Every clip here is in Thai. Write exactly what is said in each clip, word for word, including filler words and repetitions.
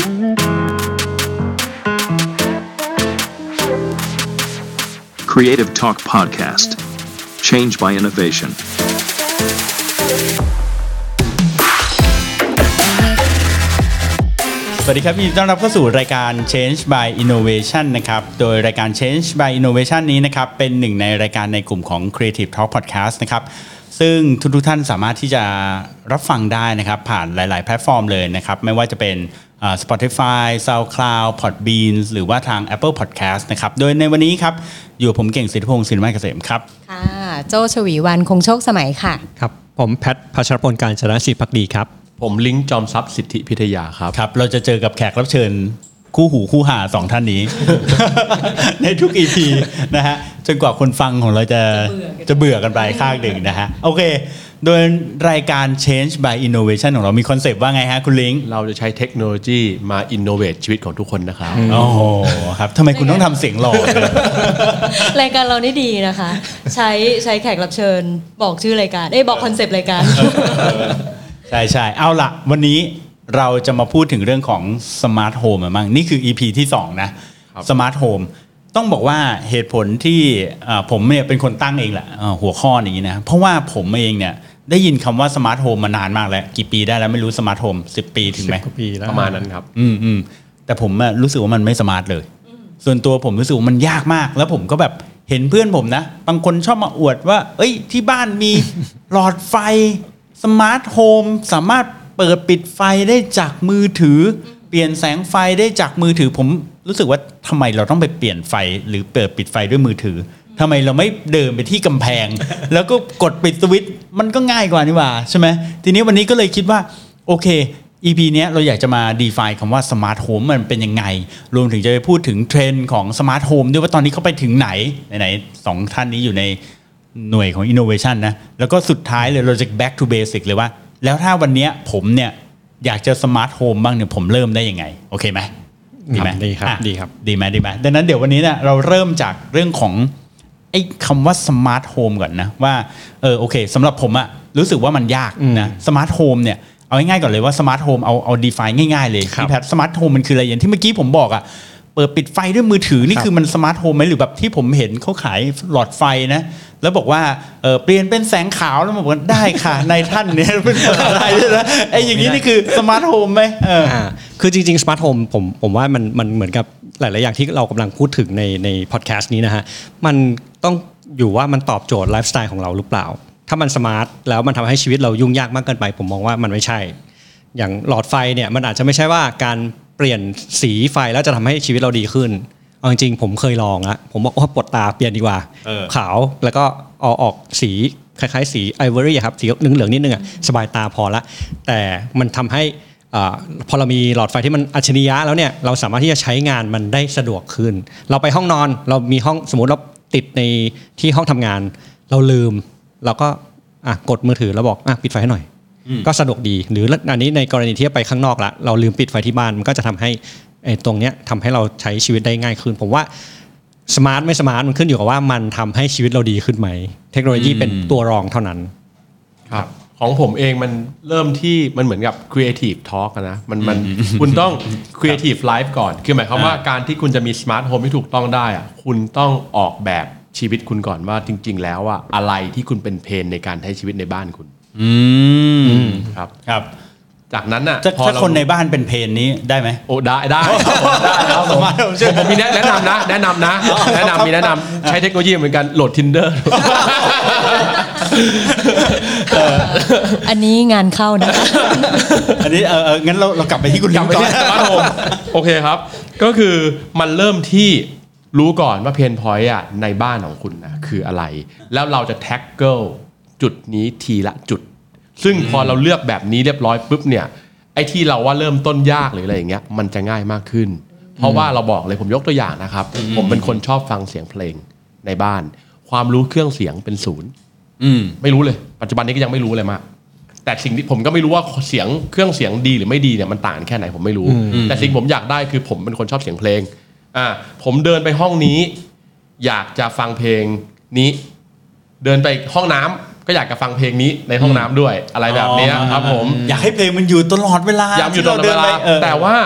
Creative Talk Podcast. Change by innovation. สวัสดีครับยินดีต้อนรับเข้าสู่รายการ Change by Innovation นะครับโดยรายการ Change by Innovation นี้นะครับเป็นหนึ่งในรายการในกลุ่มของ Creative Talk Podcast นะครับซึ่งทุกๆท่านสามารถที่จะรับฟังได้นะครับผ่านหลายๆแพลตฟอร์มเลยนะครับไม่ว่าจะเป็น Spotify, SoundCloud, Podbean หรือว่าทาง Apple Podcast นะครับโดยในวันนี้ครับอยู่ผมเก่งสิทธิพงศ์สินไม้เกษมครับค่ะโจ้ชวีวรรณคงโชคสมัยค่ะครับผมแพทพัชรพลการจนะศิภักดีครับผมลิงก์จอมทรัพย์สิทธิพิทยาครับครับเราจะเจอกับแขกรับเชิญคู่หูคู่หาสองท่านนี้ ในทุก อี พี นะฮะจนกว่าคนฟังของเราจะจะเบื่อกันไปข้างหนึ่งนะฮะโอเคโดยรายการ Change by Innovation ของเรามีคอนเซปต์ว่าไงฮะคุณลิงก์เราจะใช้เทคโนโลยีมา innovate ชีวิตของทุกคนนะครับโอ้โหครับทำไมคุณต้องทำเสียงหล่อรายการเรานี่ดีนะคะใช้ใช้แขกรับเชิญบอกชื่อรายการเอ้ยบอกคอนเซปต์รายการใช่ใช่เอาล่ะวันนี้เราจะมาพูดถึงเรื่องของสมาร์ทโฮมมั้งนี่คือ อี พี ที่สองนะสมาร์ทโฮมต้องบอกว่าเหตุผลที่ผมเนี่ยเป็นคนตั้งเองแหละหัวข้อนี้นะเพราะว่าผมเองเนี่ยได้ยินคำว่าสมาร์ทโฮมมานานมากแล้วกี่ปีได้แล้วไม่รู้สมาร์ทโฮมสิบปีถึงไหมประมาณนั้นครับอืมอืมแต่ผมรู้สึกว่ามันไม่สมาร์ทเลยส่วนตัวผมรู้สึกว่ามันยากมากแล้วผมก็แบบเห็นเพื่อนผมนะบางคนชอบมาอวดว่าเอ้ยที่บ้านมีหลอดไฟสมาร์ทโฮมสามารถเปิดปิดไฟได้จากมือถือเปลี่ยนแสงไฟได้จากมือถือผมรู้สึกว่าทำไมเราต้องไปเปลี่ยนไฟหรือเปิดปิดไฟด้วยมือถือทำไมเราไม่เดินไปที่กำแพง แล้วก็กดปิดสวิตช์มันก็ง่ายกว่านี่หว่าใช่ไหมทีนี้วันนี้ก็เลยคิดว่าโอเค อี พี เนี้ยเราอยากจะมา define คำว่าสมาร์ทโฮมมันเป็นยังไงรวมถึงจะไปพูดถึงเทรนด์ของสมาร์ทโฮมด้วยว่าตอนนี้เขาไปถึงไหนไหนๆสองท่านนี้อยู่ในหน่วยของ innovation นะแล้วก็สุดท้ายเลยเราจะ back to basic เลยว่าแล้วถ้าวันนี้ผมเนี่ยอยากจะสมาร์ทโฮมบ้างเนี่ยผมเริ่มได้ยังไงโอเคไหมดีไหมดีครับดีครับดีไหมดีไหมดังนั้นเดี๋ยววันนี้เนี่ยเราเริ่มจากเรื่องของไอ้คำว่าสมาร์ทโฮมก่อนนะว่าเออโอเคสำหรับผมอะรู้สึกว่ามันยากนะสมาร์ทโฮมเนี่ยเอาง่ายๆก่อนเลยว่าสมาร์ทโฮมเอาเอา define ง่ายๆเลยพี่แพทสมาร์ทโฮมมันคืออะไรอย่างที่เมื่อกี้ผมบอกอะเปิดปิดไฟด้วยมือถือนี่คือมันสมาร์ทโฮมไหมหรือแบบที่ผมเห็นเขาขายหลอดไฟนะแล้วบอกว่าเออเปลี่ยนเป็นแสงขาวแล้วบอกว่าได้ค่ะในท่านเนี่ยเป็นอะไรนะไอ้อย่างนี้นี่คือสมาร์ทโฮมไหมเออคือจริงๆสมาร์ทโฮมผมผมว่ามันมันเหมือนกับหลายๆอย่างที่เรากำลังพูดถึงในในพอดแคสต์นี้นะฮะมันต้องอยู่ว่ามันตอบโจทย์ไลฟ์สไตล์ของเราหรือเปล่าถ้ามันสมาร์ทแล้วมันทำให้ชีวิตเรายุ่งยากมากเกินไปผมมองว่ามันไม่ใช่อย่างหลอดไฟเนี่ยมันอาจจะไม่ใช่ว่าการเปลี่ยนสีไฟแล้วจะทำให้ชีวิตเราดีขึ้นเอาจริงๆผมเคยลองอะผมบอกว่าปวดตาเปลี่ยนดีกว่าขาวแล้วก็เอาออกสีคล้ายๆสีไอวอรี่ครับสีเหลืองๆนิดนึงอะสบายตาพอละแต่มันทำให้พอเรามีหลอดไฟที่มันอัจฉริยะแล้วเนี่ยเราสามารถที่จะใช้งานมันได้สะดวกขึ้นเราไปห้องนอนเรามีห้องสมมติเราติดในที่ห้องทำงานเราลืมเราก็กดมือถือแล้วบอกปิดไฟให้หน่อยก็สะดวกดีหรืออันนี้ในกรณีที่ไปข้างนอกละเราลืมปิดไฟที่บ้านมันก็จะทำให้ตรงเนี้ยทำให้เราใช้ชีวิตได้ง่ายขึ้นผมว่าสมาร์ทไม่สมาร์ทมันขึ้นอยู่กับว่ามันทำให้ชีวิตเราดีขึ้นไหมเทคโนโลยีเป็นตัวรองเท่านั้นครับของผมเองมันเริ่มที่มันเหมือนกับ creative talk นะมันมันคุณต้อง creative life ก่อนคือหมายความว่าการที่คุณจะมีสมาร์ทโฮมที่ถูกต้องได้อะคุณต้องออกแบบชีวิตคุณก่อนว่าจริงๆแล้วอะอะไรที่คุณเป็นเพนในการใช้ชีวิตในบ้านคุณอืมครับครับจากนั้นน่ะถ้าคนในบ้านเป็นเพนนี้ได้ไหมโอ้ได้ได้ได้ครับผมผมมีแนะนำนะแนะนำนะแนะนำมีแนะนำใช้เทคโนโลยีเหมือนกันโหลด Tinder อันนี้งานเข้านะอันนี้เออเอองั้นเราเรากลับไปที่คุณลิงก่อนโอเคครับก็คือมันเริ่มที่รู้ก่อนว่าเพนพอยต์อ่ะในบ้านของคุณนะคืออะไรแล้วเราจะแท็กเกิลจุดนี้ทีละจุดซึ่งพอเราเลือกแบบนี้เรียบร้อยปุ๊บเนี่ยไอ้ที่เราว่าเริ่มต้นยากหรืออะไรอย่างเงี้ยมันจะง่ายมากขึ้นเพราะว่าเราบอกเลยผมยกตัวอย่างนะครับผมเป็นคนชอบฟังเสียงเพลงในบ้านความรู้เครื่องเสียงเป็นศูนย์ไม่รู้เลยปัจจุบันนี้ก็ยังไม่รู้เลยมากแต่สิ่งที่ผมก็ไม่รู้ว่าเสียงเครื่องเสียงดีหรือไม่ดีเนี่ยมันต่างแค่ไหนผมไม่รู้แต่สิ่งผมอยากได้คือผมเป็นคนชอบเสียงเพลงอ่าผมเดินไปห้องนี้อยากจะฟังเพลงนี้เดินไปห้องน้ำก็อยากจะฟังเพลงนี้ในห้องน้ำด้วยอะไรแบบนี้ครับผมอยากให้เพลงมันอยู่ตลอดเวลาอยากอยู่ตลอดเวลาแต่ว่า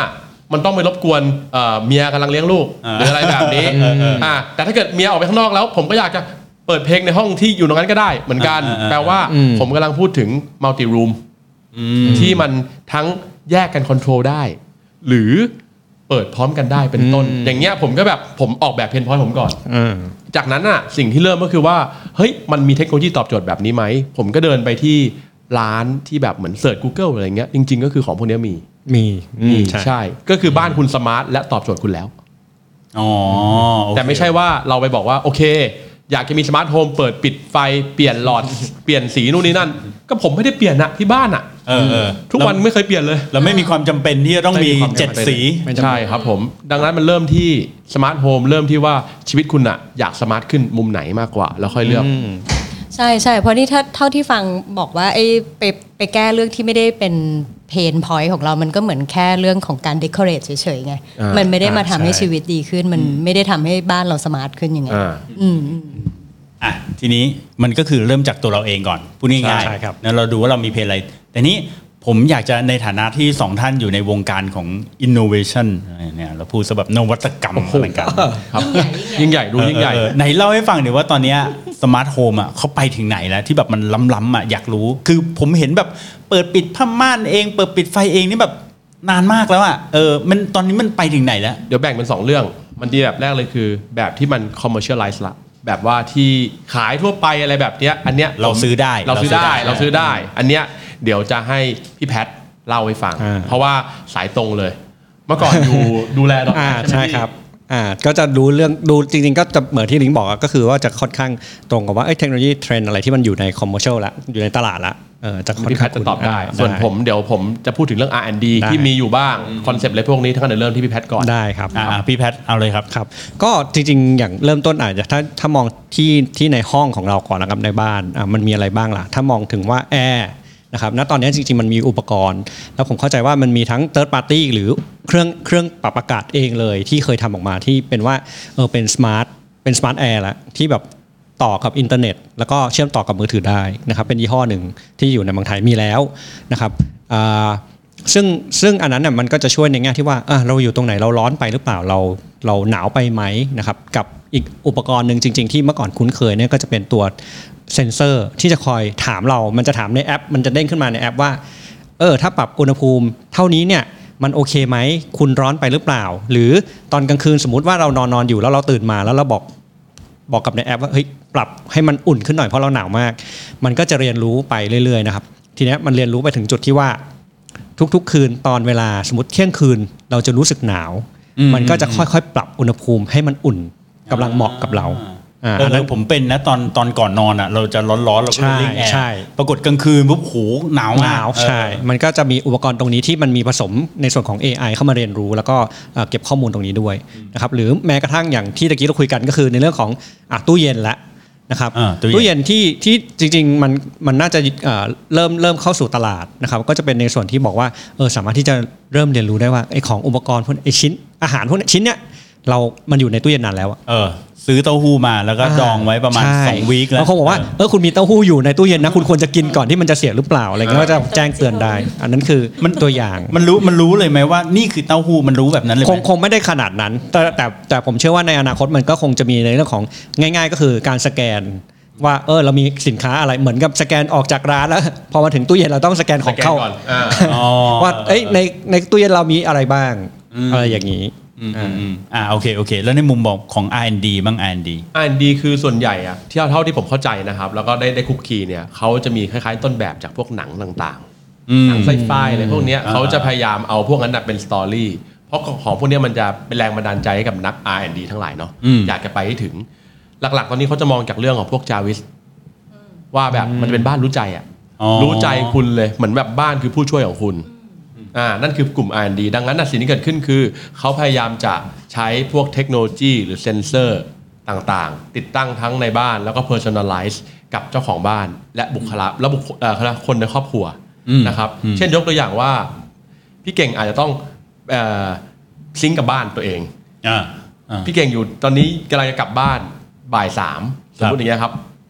มันต้องไปรบกวนเอ่อเมียกำลังเลี้ยงลูกหรืออะไรแบบนี้อ่าแต่ถ้าเกิดเมียออกไปข้างนอกแล้วผมก็อยากจะเปิดเพลงในห้องที่อยู่ตรงนั้นก็ได้เหมือนกันแปลว่าผมกำลังพูดถึงมัลติรูมที่มันทั้งแยกกันคอนโทรลได้หรือเปิดพร้อมกันได้เป็นต้นอย่างเงี้ยผมก็แบบผมออกแบบเพนพอยต์ผมก่อนจากนั้นอ่ะสิ่งที่เริ่มก็คือว่าเฮ้ยมันมีเทคโนโลยีตอบโจทย์แบบนี้ไหมผมก็เดินไปที่ร้านที่แบบเหมือนเสิร์ช Google อะไรเงี้ยจริงๆก็คือของพวกนี้มีมีมีใช่ก็คือบ้านคุณสมาร์ทและตอบโจทย์คุณแล้วอ๋อแต่ไม่ใช่ว่าเราไปบอกว่าโอเคอยากจะมีสมาร์ทโฮมเปิดปิดไฟเปลี่ยนหลอดเปลี่ยนสีนู่นนี่นั่นก็ผมไม่ได้เปลี่ยนนะที่บ้านอ่ะทุกวันไม่เคยเปลี่ยนเลยเราไม่มีความจำเป็นที่จะต้องมีเจ็ดสีใช่ครับผมดังนั้นมันเริ่มที่สมาร์ทโฮมเริ่มที่ว่าชีวิตคุณอ่ะอยากสมาร์ทขึ้นมุมไหนมากกว่าแล้วค่อยเลือกใช่ใช่เพราะนี่ถ้าเท่าที่ฟังบอกว่าไอ้ไปไปแก้เรื่องที่ไม่ได้เป็นเพนพอยต์ของเรามันก็เหมือนแค่เรื่องของการเดคอเรทเฉยๆไงมันไม่ได้มาทำให้ชีวิตดีขึ้นมันไม่ได้ทำให้บ้านเราสมาร์ทขึ้นยังไงอืมอ่ะทีนี้มันก็คือเริ่มจากตัวเราเองก่อนพูดง่ายๆแล้วเราดูว่าเรามีเพนอะไรแต่นี้ผมอยากจะในฐานะที่สองท่านอยู่ในวงการของ innovation เนี่ยเราพูดสำหรับนวัตกรรมอะไรกันครับยิ่งใหญ่ดูยิ่งใหญ่ไหนเล่าให้ฟังหน่อยว่าตอนนี้สมาร์ทโฮมอ่ะเขาไปถึงไหนแล้วที่แบบมันล้ำๆอ่ะอยากรู้คือผมเห็นแบบเปิดปิดผ้าม่านเองเปิดปิดไฟเองนี่แบบนานมากแล้วอ่ะเออมันตอนนี้มันไปถึงไหนแล้วเดี๋ยวแบ่งเป็นสองเรื่องมันดีแบบแรกเลยคือแบบที่มัน commercialize ละแบบว่าที่ขายทั่วไปอะไรแบบเนี้ยอันเนี้ยเราซื้อได้เราซื้อได้เราซื้อได้อันเนี้ยเดี๋ยวจะให้พี่แพทเล่าให้ฟังเพราะว่าสายตรงเลยเมื่อก่อนดูดูแลอ่าใช่ครับอ่าก็จะดูเรื่องดูจริงๆก็จะเหมือนที่ลิงบอกก็คือว่าจะค่อนข้างตรงกับว่าเทคโนโลยีเทรนด์อะไรที่มันอยู่ในคอมเมอร์เชียลละอยู่ในตลาดละเออจะพี่แพทจะตอบได้ส่วนผมเดี๋ยวผมจะพูดถึงเรื่อง อาร์ แอนด์ ดี ที่มีอยู่บ้างคอนเซปต์อะไรพวกนี้ทั้งนั้นเริ่มที่พี่แพทก่อนได้ครับอ่าพี่แพทเอาเลยครับครับก็จริงๆอย่างเริ่มต้นอาจจะถ้าถ้ามองที่ที่ในห้องของเราก่อนนะครับในบ้านอ่ามันมีอะไรบ้างล่ะถ้ามองถึงว่าแอร์นะครับณตอนนี้จริงๆมันมีอุปกรณ์แล้วผมเข้าใจว่ามันมีทั้ง third party หรือเครื่องเครื่องปรับอากาศเองเลยที่เคยทำออกมาที่เป็นว่าเออเป็น smart เป็น smart air ละที่แบบต่อกับอินเทอร์เน็ตแล้วก็เชื่อมต่อกับมือถือได้นะครับเป็นยี่ห้อหนึ่งที่อยู่ในเมืองไทยมีแล้วนะครับซึ่งซึ่งอันนั้นน่ะมันก็จะช่วยในแง่ที่ว่าเราอยู่ตรงไหนเราร้อนไปหรือเปล่าเราเราหนาวไปไหมนะครับกับอีกอุปกรณ์หนึ่งจริงๆที่เมื่อก่อนคุ้นเคยเนี่ยก็จะเป็นตัวเซนเซอร์ที่จะคอยถามเรามันจะถามในแอปมันจะเด้งขึ้นมาในแอปว่าเออถ้าปรับอุณหภูมิเท่านี้เนี่ยมันโอเคไหมคุณร้อนไปหรือเปล่าหรือตอนกลางคืนสมมุติว่าเรานอนนอนอยู่แล้วเราตื่นมาแล้วเราบอกบอกกับในแอปว่าเฮ้ยปรับให้มันอุ่นขึ้นหน่อยเพราะเราหนาวมากมันก็จะเรียนรู้ไปเรื่อยๆนะครับทีนี้มันเรียนรู้ไปถึงจุดที่ว่าทุกๆคืนตอนเวลาสมมติเที่ยงคืนเราจะรู้สึกหนาวมันก็จะค่อยๆปรับอุณหภูมิให้มันอุ่นกำลังเหมาะกับเราอ่าอันนั้นผมเป็นนะตอนตอนก่อนนอนอ่ะเราจะร้อนๆเราก็เล่นแอร์ปรากฏกลางคืนปุ๊บโหหนาวหนาวใช่มันก็จะมีอุปกรณ์ตรงนี้ที่มันมีผสมในส่วนของ เอ ไอ เข้ามาเรียนรู้แล้วก็เก็บข้อมูลตรงนี้ด้วยนะครับหรือแม้กระทั่งอย่างที่ตะกี้เราคุยกันก็คือในเรื่องของอ่ะตู้เย็นละนะครับตู้เย็นที่ที่จริงๆมันมันน่าจะเริ่มเริ่มเข้าสู่ตลาดนะครับก็จะเป็นในส่วนที่บอกว่าเออสามารถที่จะเริ่มเรียนรู้ได้ว่าไอ้ของอุปกรณ์พวกไอ้ชิ้นอาหารพวกชิ้นเนี้ยเรามันอยู่ในตู้เย็นนานแล้วเออซื้อเต้าหู้มาแล้วก็ดองไว้ประมาณสองวีคแล้วเขาบอกว่าเออคุณมีเต้าหู้อยู่ในตู้เย็นนะคุณควรจะกินก่อนที่มันจะเสียหรือเปล่าอะไรเงี้ยก็จะแจ้งเตือนได้อันนั้นคือมันตัวอย่างมันรู้มันรู้เลยไหมว่านี่คือเต้าหู้มันรู้แบบนั้นเลยคงคงไม่ได้ขนาดนั้นแต่แต่แต่ผมเชื่อว่าในอนาคตมันก็คงจะมีในเรื่องของง่ายๆก็คือการสแกนว่าเออเรามีสินค้าอะไรเหมือนกับสแกนออกจากร้านแล้วพอมาถึงตู้เย็นเราต้องสแกนของเข้าว่าเอ้ยในในตู้เย็นเรามีอะไรบ้างอะไรอย่างนี้อ่าอ่าโอเคโอเคแล้วในมุมบอกของ อาร์ แอนด์ ดี บ้าง อาร์ แอนด์ ดีอาร์ แอนด์ ดี คือส่วนใหญ่อะที่เท่าที่ผมเข้าใจนะครับแล้วก็ได้ได้คุกคีเนี่ยเขาจะมีคล้ายๆต้นแบบจากพวกหนังต่างๆหนังไซไฟอะไรพวกนี้เขาจะพยายามเอาพวกนั้นเป็นสตอรี่เพราะของพวกนี้มันจะเป็นแรงบันดาลใจให้กับนัก อาร์ แอนด์ ดี ทั้งหลายเนาะอยากจะไปให้ถึงหลักๆตอนนี้เขาจะมองจากเรื่องของพวกจาวิสว่าแบบมันจะเป็นบ้านรู้ใจอะรู้ใจคุณเลยเหมือนแบบบ้านคือผู้ช่วยของคุณอ่านั่นคือกลุ่ม อาร์ แอนด์ ดี ดังนั้นสิ่งที่เกิดขึ้นคือเขาพยายามจะใช้พวกเทคโนโลยีหรือเซนเซอร์ต่างๆติดตั้งทั้งในบ้านแล้วก็ personalize กับเจ้าของบ้านและบุคลากรและบุคเอ่อคนในครอบครัวนะครับเช่นยกตัวอย่างว่าพี่เก่งอาจจะต้องเอ่อซิงก์กับบ้านตัวเองพี่เก่งอยู่ตอนนี้กำลังจะกลับบ้านบ่ายสามสมมติอย่างเงี้ยครับ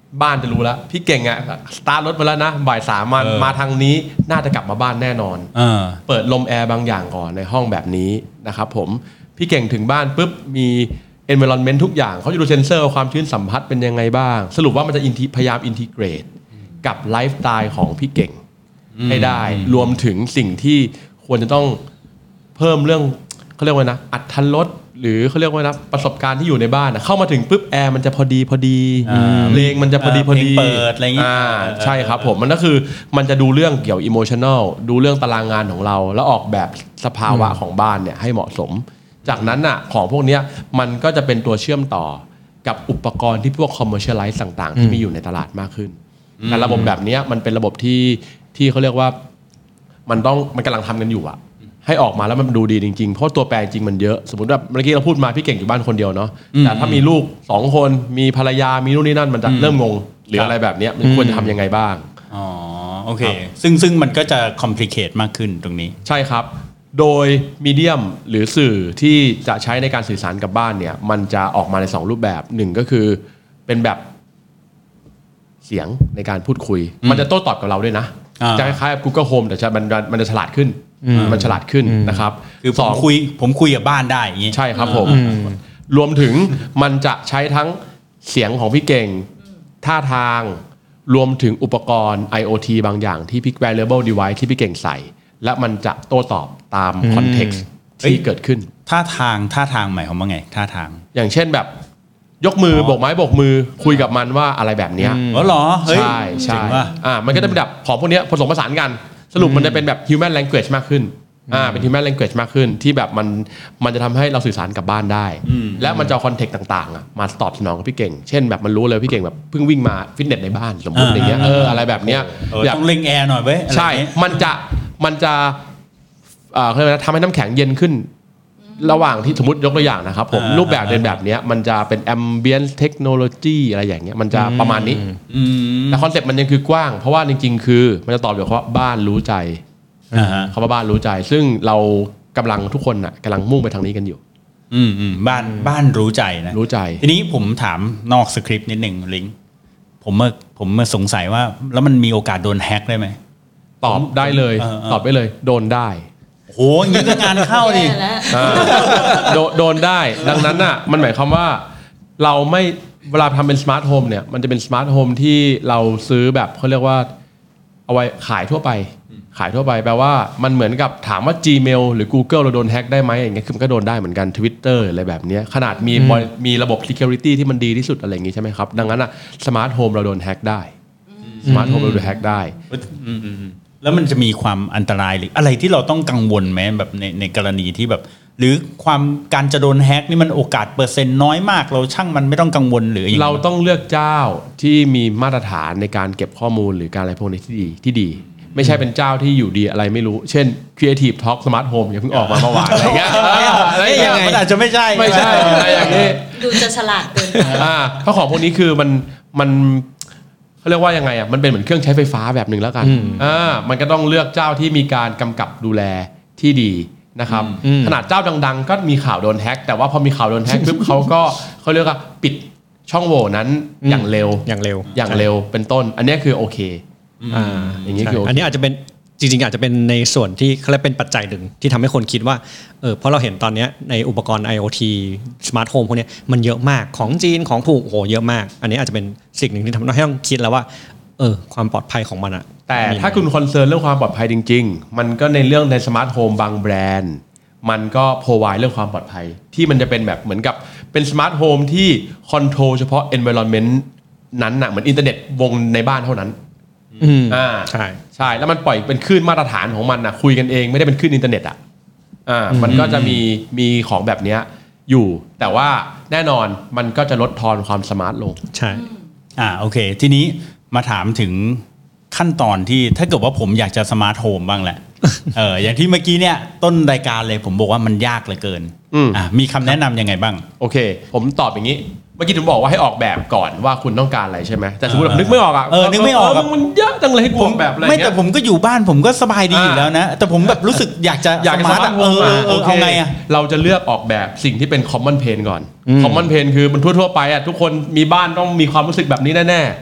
บ้านจะรู้แล้วพี่เก่งอ่ะสตาร์ทรถไปแล้วนะบ่ายสามมามาทางนี้น่าจะกลับมาบ้านแน่นอนเปิดลมแอร์บางอย่างก่อนในห้องแบบนี้นะครับผมพี่เก่งถึงบ้านปุ๊บมี environment ทุกอย่างเขาจะดูเซนเซอร์ความชื้นสัมผัสเป็นยังไงบ้างสรุปว่ามันจะพยายามอินทิเกรตกับไลฟ์สไตล์ของพี่เก่งให้ได้รวมถึงสิ่งที่ควรจะต้องเพิ่มเรื่องเขาเรียกว่านะอรรถรสหรือเขาเรียกว่านะประสบการณ์ที่อยู่ในบ้านเข้ามาถึงปุ๊บแอร์มันจะพอดีพอดีเพลงมันจะพอดีพอดีเปิดอะไรอย่างงี้ใช่ครับผมมันก็คือมันจะดูเรื่องเกี่ยวอิโมชันแนลดูเรื่องตารางงานของเราแล้วออกแบบสภาวะของบ้านเนี่ยให้เหมาะสมจากนั้นน่ะของพวกนี้มันก็จะเป็นตัวเชื่อมต่อกับอุปกรณ์ที่พวกคอมเมอร์เชียลไลซ์ต่างๆที่มีอยู่ในตลาดมากขึ้นแต่ระบบแบบนี้มันเป็นระบบที่ที่เขาเรียกว่ามันต้องมันกำลังทำกันอยู่อะให้ออกมาแล้วมันดูดีจริงๆเพราะตัวแปรจริงมันเยอะสมมติว่าเมื่อกี้เราพูดมาพี่เก่งอยู่บ้านคนเดียวเนาะแต่ถ้ามีลูกสองคนมีภรรยามีนู่นนี่นั่นมันจะเริ่มงงหรืออะไรแบบนี้มันควรจะทำยังไงบ้างอ๋อโอเคซึ่งซึ่งมันก็จะคอมพลีเคทมากขึ้นตรงนี้ใช่ครับโดยมีเดียมหรือสื่อที่จะใช้ในการสื่อสารกับบ้านเนี่ยมันจะออกมาในสองรูปแบบหนึ่งก็คือเป็นแบบเสียงในการพูดคุยมันจะโต้ตอบกับเราด้วยนะจะคล้ายๆ Google Home แต่มันมันจะฉลาดขึ้นมันฉลาดขึ้นนะครับคือผมคุยผมคุยกับบ้านได้อย่างนี้ใช่ครับผมรวมถึงมันจะใช้ทั้งเสียงของพี่เก่งท่าทางรวมถึงอุปกรณ์ ไอ โอ ที บางอย่างที่พี่ wearable device ที่พี่เก่งใส่และมันจะโต้ตอบตามคอนเท็กซ์ที่เกิดขึ้นท่าทางท่าทางหมายความว่าไงท่าทางอย่างเช่นแบบยกมือโบกไม้โบกมือคุยกับมันว่าอะไรแบบนี้อ๋อเหรอใช่ใช่อ่ามันก็จะเป็นแบบของพวกนี้ผสมผสานกันสรุปมันจะเป็นแบบ human language มากขึ้นอ่าเป็น human language มากขึ้นที่แบบมันมันจะทำให้เราสื่อสารกับบ้านได้และมันจะเอาคอนเทกต์ต่างๆอ่ะมาตอบสนองกับพี่เก่งเช่นแบบมันรู้เลยพี่เก่งแบบเพิ่งวิ่งมาฟิตเนสในบ้านสมมติอย่างเงี้ยเอออะไรแบบเนี้ยต้องเล็งแอร์หน่อยเว้ยใช่มันจะมันจะอ่าเขาเรียกว่าทำให้น้ำแข็งเย็นขึ้นระหว่างที่สมมติยกตัวอย่างนะครับผมรูปแบบเป็นแบบนี้มันจะเป็น ambient technology อะไรอย่างเงี้ยมันจะประมาณนี้แต่คอนเซ็ปต์มันยังคือกว้างเพราะว่าจริงๆคือมันจะตอบอยู่ว่าบ้านรู้ใจคำว่าบ้านรู้ใจซึ่งเรากำลังทุกคนน่ะกำลังมุ่งไปทางนี้กันอยู่อืมบ้านบ้านรู้ใจนะรู้ใจทีนี้ผมถามนอกสคริปต์นิดหนึ่งลิงผมเมื่อผมเมื่อสงสัยว่าแล้วมันมีโอกาสโดนแฮ็กได้ไหมตอบได้เลยตอบไปเลยโดนได้โอ้ยงี้ก็งานเข้าดิโดนได้ดังนั้นน่ะมันหมายความว่าเราไม่เวลาทำเป็นสมาร์ทโฮมเนี่ยมันจะเป็นสมาร์ทโฮมที่เราซื้อแบบเขาเรียกว่าเอาไว้ขายทั่วไปขายทั่วไปแปลว่ามันเหมือนกับถามว่า Gmail หรือ Google เราโดนแฮ็กได้ไหมอย่างเงี้ยคือมันก็โดนได้เหมือนกัน Twitter อะไรแบบนี้ขนาดมีมีระบบ security ที่มันดีที่สุดอะไรอย่างงี้ใช่ไหมครับดังนั้นน่ะสมาร์ทโฮมเราโดนแฮ็กได้สมาร์ทโฮมเราโดนแฮ็กได้แล้วมันจะมีความอันตรายหรืออะไรที่เราต้องกังวลไหมแบบในในกรณีที่แบบหรือความการจะโดนแฮ็กนี่มันโอกาสเปอร์เซ็นต์น้อยมากเราช่างมันไม่ต้องกังวลหรืออย่างเราต้องเลือกเจ้าที่มีมาตรฐานในการเก็บข้อมูลหรือการอะไรพวกนี้ที่ดีที่ดีไม่ใช่เป็นเจ้าที่อยู่ดีอะไรไม่รู้เช่น Creative Talk Smart Home อย่าเพิ่งออกมาเมื่อวานอะไรเงี้ยอะไรอย่างเงี้ยมันอาจจะไม่ใช่ไม่ใช่อะไรอย่างนี้ดูจะฉลาดเกินไปอ่าเพราะของพวกนี้คือมันมันเขาเรียกว่ายังไงอ่ะมันเป็นเหมือนเครื่องใช้ไฟฟ้าแบบนึงแล้วกันอ่ามันก็ต้องเลือกเจ้าที่มีการกำกับดูแลที่ดีนะครับขนาดเจ้าดังๆก็มีข่าวโดนแฮ็กแต่ว่าพอมีข่าวโดนแฮ็กปุ๊บเขาก็เขาเรียกว่าปิดช่องโหว่นั้นอย่างเร็วอย่างเร็วอย่างเร็วเป็นต้นอันนี้คือโอเคอ่าอย่างนี้คืออันนี้อาจจะเป็นจริงๆอาจจะเป็นในส่วนที่เขาเรียกเป็นปัจจัยหนึ่งที่ทำให้คนคิดว่าเออเพราะเราเห็นตอนนี้ในอุปกรณ์ ไอ โอ ที สมาร์ทโฮมพวกนี้มันเยอะมากของจีนของถูกโหเยอะมากอันนี้อาจจะเป็นสิ่งหนึ่งที่ทำให้ต้องคิดแล้วว่าเออความปลอดภัยของมันอะแต่ถ้าคุณคอนเซิร์นเรื่องความปลอดภัยจริงๆมันก็ในเรื่องในสมาร์ทโฮมบางแบรนด์มันก็โพรไวด์เรื่องความปลอดภัยที่มันจะเป็นแบบเหมือนกับเป็นสมาร์ทโฮมที่คอนโทรลเฉพาะ environment นั้นน่ะเหมือนอินเทอร์เน็ตวงในบ้านเท่านั้นอ่าใช่ใช่แล้วมันปล่อยเป็นคลื่นมาตรฐานของมันน่ะคุยกันเองไม่ได้เป็นคลื่นอินเทอร์เน็ตอ่ะอ่ามันก็จะมีมีของแบบนี้อยู่แต่ว่าแน่นอนมันก็จะลดทอนความสมาร์ทลงใช่อ่าโอเคทีนี้มาถามถึงขั้นตอนที่ถ้าเกิดว่าผมอยากจะสมาร์ทโฮมบ้างแหละเอออย่างที่เมื่อกี้เนี่ยต้นรายการเลยผมบอกว่ามันยากเหลือเกินอ่ามีคำแนะนำยังไงบ้างโอเคผมตอบอย่างนี้เมื่อกี้ผมบอกว่าให้ออกแบบก่อนว่าคุณต้องการอะไรใช่ไหมแต่สมมตินึกไม่ออกอ่ะเออนึกไม่ออกมันเยอะจังเลยให้ออกแบบอะไรไม่แต่ผมก็อยู่บ้านผมก็สบายดีอยู่แล้วนะแต่ผมแบบรู้สึกอยากจะอยากสมาร์ทเออเออเอาไงอ่ะเราจะเลือกออกแบบสิ่งที่เป็น common pain ก่อน common pain คือมันทั่วๆไปอ่ะทุกคนมีบ้านต้องมีความรู้สึกแบบนี้แน่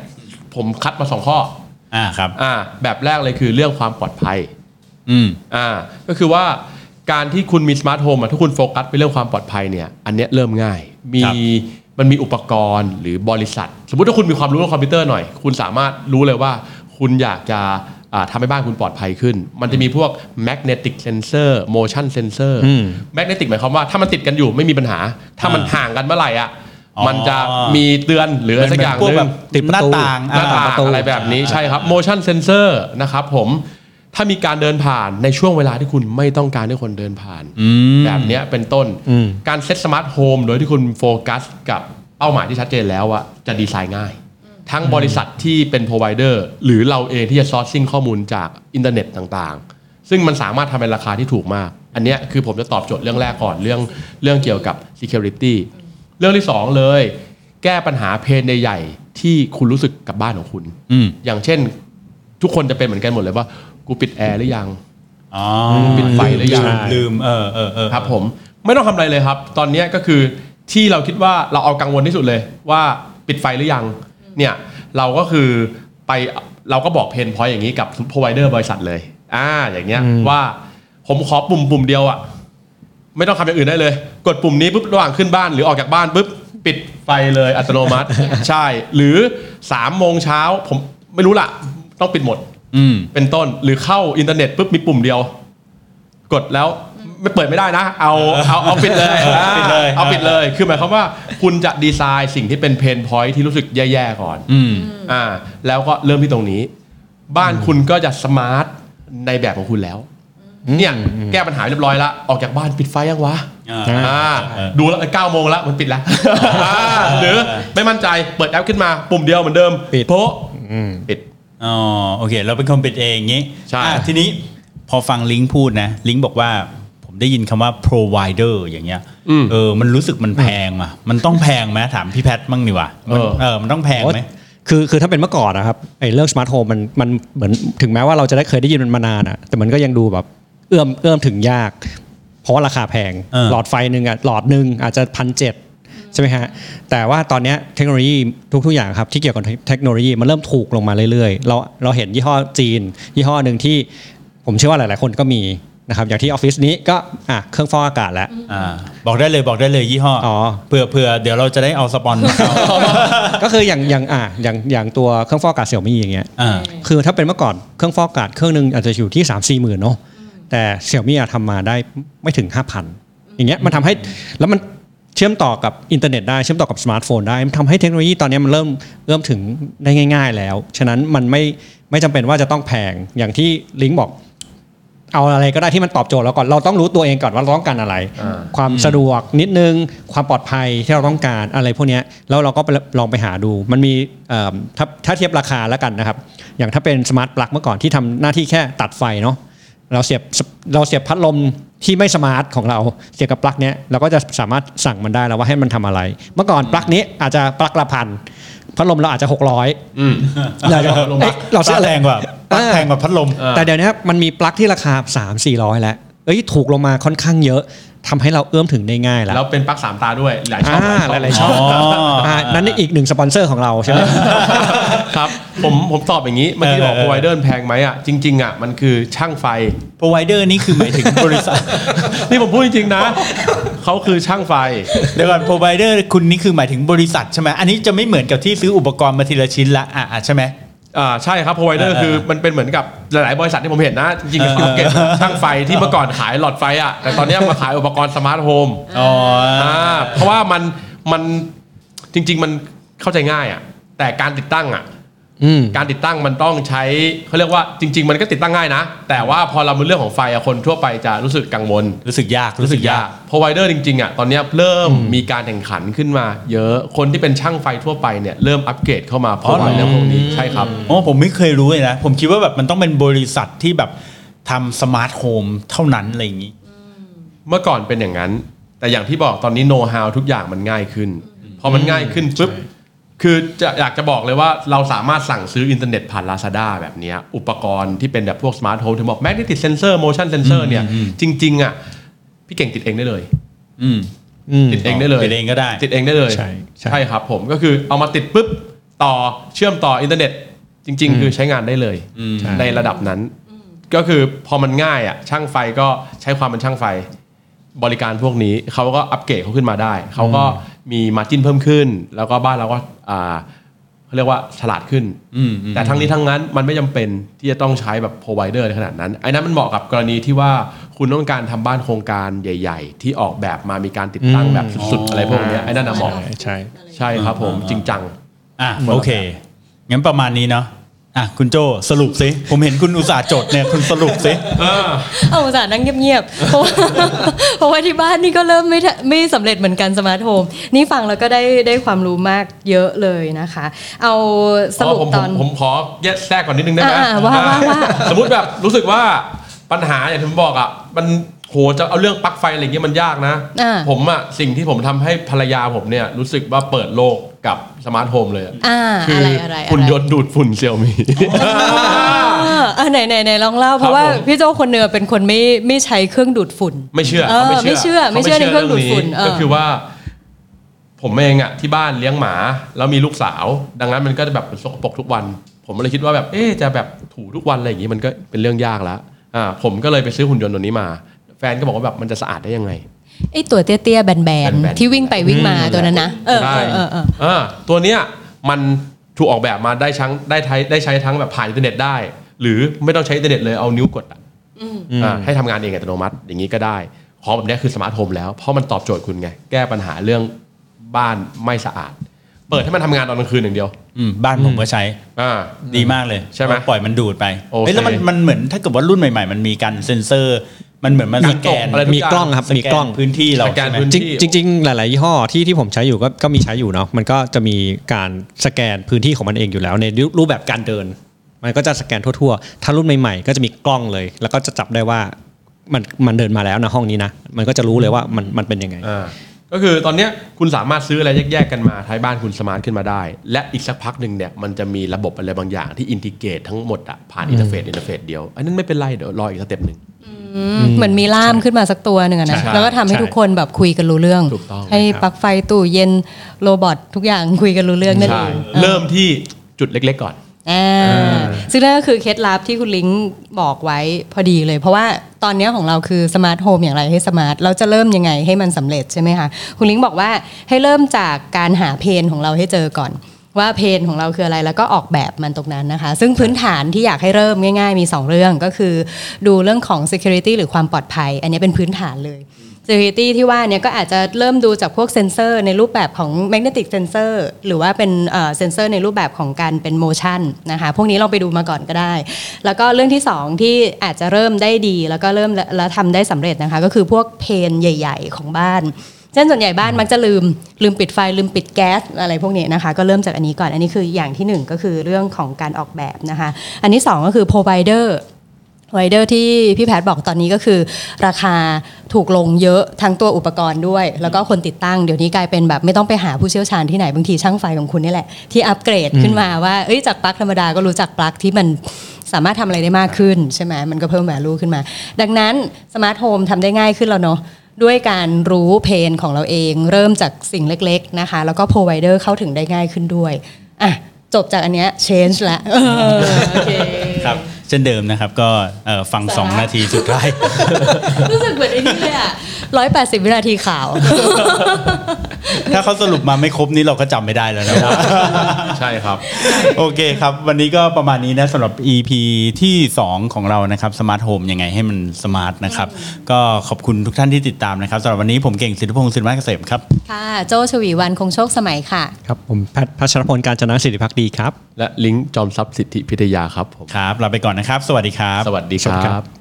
ผมคัดมาสองข้ออ่าครับอ่าแบบแรกเลยคือเรื่องความปลอดภัยอืมอ่าก็คือว่าการที่คุณมีสมาร์ทโฮมอ่ะถ้าคุณโฟกัสไปเรื่องความปลอดภัยเนี่ยอันเนี้ยเริ่มง่ายมีมันมีอุปกรณ์หรือบริษัทสมมุติถ้าคุณมีความรู้เรื่องคอมพิวเตอร์หน่อยคุณสามารถรู้เลยว่าคุณอยากจะทำให้บ้านคุณปลอดภัยขึ้นมันจะมีพวก magnetic sensor motion sensor magnetic หมายความว่าถ้ามันติดกันอยู่ไม่มีปัญหาถ้ามันห่างกันเมื่อไหร่อ่ะมันจะมีเตือนหรืออะไรสักอย่างนึงติดหน้าต่างหน้าต่างอะไรแบบนี้ใช่ครับ motion sensor นะครับผมถ้ามีการเดินผ่านในช่วงเวลาที่คุณไม่ต้องการให้คนเดินผ่านแบบนี้เป็นต้นการเซตสมาร์ทโฮมโดยที่คุณโฟกัสกับเป้าหมายที่ชัดเจนแล้วอะจะดีไซน์ง่ายทั้งบริษัทที่เป็น provider หรือเราเองที่จะ sourcing ข้อมูลจากอินเทอร์เน็ตต่างๆซึ่งมันสามารถทำเป็นราคาที่ถูกมากอันนี้คือผมจะตอบโจทย์เรื่องแรกก่อนเรื่องเรื่องเกี่ยวกับ security เรื่องที่สองเลยแก้ปัญหาเพนใหญ่ๆที่คุณรู้สึกกับบ้านของคุณอย่างเช่นทุกคนจะเป็นเหมือนกันหมดเลยว่ากูปิดแอร์หรือยังอ๋อปิดไฟหรือยังลืมเออเออเออครับผมไม่ต้องทำอะไรเลยครับตอนนี้ก็คือที่เราคิดว่าเราเอากังวลที่สุดเลยว่าปิดไฟหรือยังเนี่ยเราก็คือไปเราก็บอกเพนพอยต์อย่างนี้กับ provider บริษัทเลยอ่าอย่างเงี้ยว่าผมขอปุ่มปุ่มเดียวอ่ะไม่ต้องทำอย่างอื่นได้เลยกดปุ่มนี้ปุ๊บระหว่างขึ้นบ้านหรือออกจากบ้านปุ๊บปิดไฟเลยอัตโนมัติ ใช่หรือสามโมงเช้าผมไม่รู้ละต้องปิดหมดเป็นต้นหรือเข้าอินเทอร์เน็ตปุ๊บมีปุ่มเดียวกดแล้วไม่เปิดไม่ได้นะเอาเอาเอาปิดเลยปิดเลยเอาปิดเลยคือหมายความว่าคุณจะดีไซน์สิ่งที่เป็นเพนพอยท์ที่รู้สึกแย่ๆก่อนอ่าแล้วก็เริ่มที่ตรงนี้บ้านคุณก็จะสมาร์ทในแบบของคุณแล้วเนี่ยแก้ปัญหาเรียบร้อยแล้วออกจากบ้านปิดไฟยังวะอ่าดูแล้วเก้าโมงแล้วมันปิดแล้วหรือไม่มั่นใจเปิดแอปขึ้นมาปุ่มเดียวเหมือนเดิมปิดโพะปิดอ๋อโอเคเราเป็นคนปิดเองงี้ใช่ทีนี้พอฟังลิงก์พูดนะลิงก์บอกว่าผมได้ยินคำว่า provider อย่างเงี้ยเออมันรู้สึกมันแพงอ่ะมันต้องแพงไหมถามพี่แพทมั่งดีกว่าเออมันต้องแพงไหมคือคือถ้าเป็นเมื่อก่อนนะครับไอ้เรื่องสมาร์ทโฮมมันมันเหมือนถึงแม้ว่าเราจะได้เคยได้ยินมันมานานอ่ะแต่มันก็ยังดูแบบเอื้อมเอื้อมถึงยากเพราะว่าราคาแพงหลอดไฟหนึ่งอ่ะหลอดหนึ่งอาจจะพันเจ็ดใช่ไหมฮะแต่ว่าตอนนี้เทคโนโลยีทุกๆอย่างครับที่เกี่ยวกับเทคโนโลยีมันเริ่มถูกลงมาเรื่อยๆเราเราเห็นยี่ห้อจีนยี่ห้อหนึ่งที่ผมเชื่อว่าหลายๆคนก็มีนะครับอย่างที่ออฟฟิศนี้ก็อ่ะเครื่องฟอกอากาศแล้วอ่าบอกได้เลยบอกได้เลยยี่ห้ออ๋อเผื่อเผื่อเดี๋ยวเราจะได้เอาสปอนเซอร์ก็คืออย่างอย่างอ่ะอย่างอย่างตัวเครื่องฟอกอากาศเสี่ยวมี่อย่างเงี้ยคือถ้าเป็นเมื่อก่อนเครื่องฟอกอากาศเครื่องนึงอาจจะอยู่ที่ สามสี่ หมื่นเนาะแต่เสี่ยวมี่ทำมาได้ไม่ถึง ห้าพัน อย่างเงี้ยมันทำให้แล้วมันเชื่อมต่อกับอินเทอร์เน็ตได้เชื่อมต่อกับสมาร์ทโฟนได้มันทำให้เทคโนโลยีตอนนี้มันเริ่มเริ่มถึงได้ง่ายๆแล้วฉะนั้นมันไม่ไม่จำเป็นว่าจะต้องแพงอย่างที่ลิงก์บอกเอาอะไรก็ได้ที่มันตอบโจทย์เราก่อนเราต้องรู้ตัวเองก่อนว่าเราต้องการอะไรความสะดวกนิดนึงความปลอดภัยที่เราต้องการอะไรพวกนี้แล้วเราก็ไปลองไปหาดูมันมีถ้าถ้าเทียบราคาแล้วกันนะครับอย่างถ้าเป็นสมาร์ทปลั๊กเมื่อก่อนที่ทำหน้าที่แค่ตัดไฟเนาะเราเสียบเราเสียบพัดลมที่ไม่สมาร์ทของเราเสียบกับปลั๊กเนี้ยเราก็จะสามารถสั่งมันได้แล้วว่าให้มันทำอะไรเมื่อก่อนปลั๊กนี้อาจจะปลั๊กละพันพัดลมเราอาจจะหกร้อยอืมเราจะเราซื้อแรงกว่าปลั๊กแพงกว่าพัดลมแต่เดี๋ยวนี้มันมีปลั๊กที่ราคา สามถึงสี่ร้อย แล้วเอ้ยถูกลงมาค่อนข้างเยอะทำให้เราเอื้อมถึงได้ง่ายแล้วแล้วเป็นปลั๊กสามตาด้วยหลายช่องหลายช่องอ่านั่นอีกหนึ่งสปอนเซอร์ของเราใช่ไหมครับผมผมตอบอย่างนี้เมื่อกี้บอก provider แพงไหมอ่ะจริงๆอ่ะมันคือช่างไฟ provider นี่คือหมายถึงบริษัทนี่ผมพูดจริงๆนะเขาคือช่างไฟเดี๋ยวก่อน provider คุณนี่คือหมายถึงบริษัทใช่ไหมอันนี้จะไม่เหมือนกับที่ซื้ออุปกรณ์มาทีละชิ้นละอ่ะใช่ไหมอ่าใช่ครับ provider คือมันเป็นเหมือนกับหลายๆบริษัทที่ผมเห็นนะจริงๆคือเก็บช่างไฟที่เมื่อก่อนขายหลอดไฟอ่ะแต่ตอนนี้มาขายอุปกรณ์สมาร์ทโฮมอ๋อเพราะว่ามันมันจริงๆมันเข้าใจง่ายอ่ะแต่การติดตั้งอ่ะการติดตั้งมันต้องใช้เขาเรียกว่าจริงๆมันก็ติดตั้งง่ายนะแต่ว่าพอเราเป็นเรื่องของไฟอ่ะคนทั่วไปจะรู้สึกกังวลรู้สึกยากรู้สึกยาก provider จริงๆอ่ะตอนนี้เริ่มมีการแข่งขันขึ้นมาเยอะคนที่เป็นช่างไฟทั่วไปเนี่ยเริ่มอัปเกรดเข้ามาเพราะอะไรเรื่องพวกนี้ใช่ครับอ๋อผมไม่เคยรู้เลยนะผมคิดว่าแบบมันต้องเป็นบริษัทที่แบบทำสมาร์ทโฮมเท่านั้นอะไรอย่างนี้เมื่อก่อนเป็นอย่างนั้นแต่อย่างที่บอกตอนนี้โน้ตฮาวทุกอย่างมันง่ายขึ้นพอมันง่ายขึ้นปุ๊บคือจะอยากจะบอกเลยว่าเราสามารถสั่งซื้ออินเทอร์เน็ตผ่าน Lazada แบบนี้อุปกรณ์ที่เป็นแบบพวกสมาร์ทโฮมถึงบอก Magnetic Sensor Motion Sensor เนี่ยจริงๆอ่ะพี่เก่งติดเองได้เลยติดเองได้เลยติดเองก็ได้ติดเองได้เลยใช่ใช่ครับผมก็คือเอามาติดปุ๊บต่อเชื่อมต่ออินเทอร์เน็ตจริงๆคือใช้งานได้เลยในระดับนั้นก็คือพอมันง่ายอ่ะช่างไฟก็ใช้ความเป็นช่างไฟบริการพวกนี้เขาก็อัปเกรดเขาขึ้นมาได้เขาก็มีมาร์จิ้นเพิ่มขึ้นแล้วก็บ้านเราก็อ่าเขาเรียกว่าฉลาดขึ้นแต่ทั้งนี้ทั้งนั้นมันไม่จำเป็นที่จะต้องใช้แบบ provider ในขนาดนั้นไอ้นั้นมันเหมาะกับกรณีที่ว่าคุณต้องการทำบ้านโครงการใหญ่ๆที่ออกแบบมามีการติดตั้งแบบสุดๆอะไรพวกนี้ไอ้นั่นน่ะเหมาะใช่ใช่ครับผมจริงจังอ่ะโอเคงั้นประมาณนี้เนาะอ่ะคุณโจสรุปสิผมเห็นคุณอุตส่าห์จดเนี่ยคุณสรุปสิเอาอุตส่าห์นั่งเงียบๆเพราะว่าเพราะว่าที่บ้านนี่ก็เริ่มไม่ไม่สำเร็จเหมือนกันสมาร์ทโฮมนี่ฟังแล้วก็ได้ได้ความรู้มากเยอะเลยนะคะเอาสรุปตอนผมขอแยกแทรกก่อนนิดนึงได้ไหมว่าว่าว่าสมมติแบบรู้สึกว่าปัญหาอย่างที่ผมบอกอ่ะมันโหจะเอาเรื่องปลั๊กไฟอะไรอย่างเงี้ยมันยากนะผมอ่ะสิ่งที่ผมทำให้ภรรยาผมเนี่ยรู้สึกว่าเปิดโลกกับสมาร์ทโฮมเลยคือหุ่นยนต์ดูดฝุ่นเซี่ยมี่อ่าไหนไหนไหนลองเล่าเพราะว่าพี่โจคนเนื้อเป็นคนไม่ไม่ใช้เครื่องดูดฝุ่นไม่เชื่อไม่เชื่อไม่เชื่อในเครื่องดูดฝุ่นก็คือว่าผมเองอ่ะที่บ้านเลี้ยงหมาแล้วมีลูกสาวดังนั้นมันก็จะแบบสกปรกทุกวันผมเลยคิดว่าแบบเอ๊ะจะแบบถูทุกวันอะไรอย่างงี้มันก็เป็นเรื่องยากแล้วอ่าผมก็เลยไปซื้อหุ่นยนต์ตัวนี้มาแฟนก็บอกว่าแบบมันจะสะอาดได้ยังไงไอ้ตัวเตี้ยๆแบนๆที่วิ่งไปวิ่งมาตัวนั้นนะเออเออเออตัวเนี้ยมันถูกออกแบบมาได้ทั้งได้ใช้ได้ใช้ทั้งแบบผ่านอินเทอร์เน็ตได้หรือไม่ต้องใช้อินเทอร์เน็ตเลยเอานิ้วกดอ่ะอ่าให้ทำงานเองอัตโนมัติอย่างนี้ก็ได้ของแบบนี้คือสมาร์ทโฮมแล้วเพราะมันตอบโจทย์คุณไงแก้ปัญหาเรื่องบ้านไม่สะอาดเปิดให้มันทำงานตอนกลางคืนอย่างเดียวบ้านผมก็ใช้ดีมากเลยใช่ไหมปล่อยมันดูดไปแล้วมันมันเหมือนถ้าเกิดว่ารุ่นใหม่ๆมันมีการเซ็นเซอร์มันเหมือนมันสแกนมีกล้องครับมีกล้องพื้นที่เราจริงจริงหลายๆยี่ห้อที่ที่ผมใช้อยู่ก็ก็มีใช้อยู่เนาะมันก็จะมีการสแกนพื้นที่ของมันเองอยู่แล้วในรูปแบบการเดินมันก็จะสแกนทั่วๆถ้ารุ่นใหม่ๆก็จะมีกล้องเลยแล้วก็จะจับได้ว่ามันมันเดินมาแล้วนะห้องนี้นะมันก็จะรู้เลยว่ามันมันเป็นยังไงก็คือตอนนี้คุณสามารถซื้ออะไรแยกๆกันมาท้ายบ้านคุณสมาร์ทขึ้นมาได้และอีกสักพักหนึ่งเนี่ยมันจะมีระบบอะไรบางอย่างที่อินทิเกรตทั้งหมดอ่ะผ่านอินเทอร์เฟซอินเทอร์เฟซเดียวอันนั้นไม่เป็นไรเดี๋ยวรออีกสเต็ปหนึ่งเหมือนมีล่ามขึ้นมาสักตัวหนึ่งนะแล้วก็ทำให้ทุกคนแบบคุยกันรู้เรื่องให้ปลั๊กไฟตู้เย็นโรบอททุกอย่างคุยกันรู้เรื่องนั่นเองเริ่มที่จุดเล็กๆก่อนอ่าซึ่งนั่นก็คือเคล็ดลับที่คุณลิงก์บอกไว้พอดีเลยเพราะว่าตอนนี้ของเราคือสมาร์ทโฮมอย่างไรให้สมาร์ทเราจะเริ่มยังไงให้มันสำเร็จใช่ไหมคะคุณลิงก์บอกว่าให้เริ่มจากการหาเพนของเราให้เจอก่อนว่าเพนของเราคืออะไรแล้วก็ออกแบบมันตรงนั้นนะคะซึ่งพื้นฐานที่อยากให้เริ่มง่ายๆมีสองเรื่องก็คือดูเรื่องของ security หรือความปลอดภัยอันนี้เป็นพื้นฐานเลย security ที่ว่าเนี่ยก็อาจจะเริ่มดูจากพวกเซนเซอร์ในรูปแบบของ magnetic sensor หรือว่าเป็นเอ่อเซนเซอร์ในรูปแบบของการเป็น motion นะคะพวกนี้เราไปดูมาก่อนก็ได้แล้วก็เรื่องที่สองที่อาจจะเริ่มได้ดีแล้วก็เริ่มแล้วทำได้สำเร็จนะคะก็คือพวกเพนใหญ่ๆของบ้านเช่นส่วนใหญ่บ้านมักจะลืมลืมปิดไฟลืมปิดแก๊สอะไรพวกนี้นะคะก็เริ่มจากอันนี้ก่อนอันนี้คืออย่างที่หนึ่งก็คือเรื่องของการออกแบบนะคะอันที่สองก็คือ provider provider ที่พี่แพทบอกตอนนี้ก็คือราคาถูกลงเยอะทั้งตัวอุปกรณ์ด้วยแล้วก็คนติดตั้งเดี๋ยวนี้กลายเป็นแบบไม่ต้องไปหาผู้เชี่ยวชาญที่ไหนบางทีช่างไฟของคุณนี่แหละที่อัปเกรดขึ้นมาว่าเอ้ยจากปลั๊กธรรมดาก็รู้จักปลั๊กที่มันสามารถทำอะไรได้มากขึ้นใช่ไหมมันก็เพิ่ม value ขึ้นมาดังนั้นสมาร์ทโฮมทำได้ง่ายขึ้นแล้วเนาะด้วยการรู้เพนของเราเองเริ่มจากสิ่งเล็กๆนะคะแล้วก็ provider เข้าถึงได้ง่ายขึ้นด้วยอ่ะจบจากอันเนี้ย change ละโอเคครับเช่นเดิมนะครับก็ฟังสองนาทีสุดท้ายรู้สึกเหมือนไอ้นี่เลยอ่ะหนึ่งร้อยแปดสิบวินาทีข่าวถ้าเขาสรุปมาไม่ครบนี้เราก็จำไม่ได้แล้วนะใช่ครับโอเคครับวันนี้ก็ประมาณนี้นะสำหรับ อี พี ที่สองของเรานะครับสมาร์ทโฮมยังไงให้มันสมาร์ทนะครับก็ขอบคุณทุกท่านที่ติดตามนะครับสำหรับวันนี้ผมเก่งสิทธิพงศ์สิริวัฒน์เกษมครับค่ะโจชวีวรรณคงโชคสมัยค่ะครับผมแพทย์พัชรพลการจนะสิริภักดีครับและลิงก์จอมทรัพย์สิทธิพิทยาครับผมครับลาไปก่อนนะครับสวัสดีครับสวัสดีครับ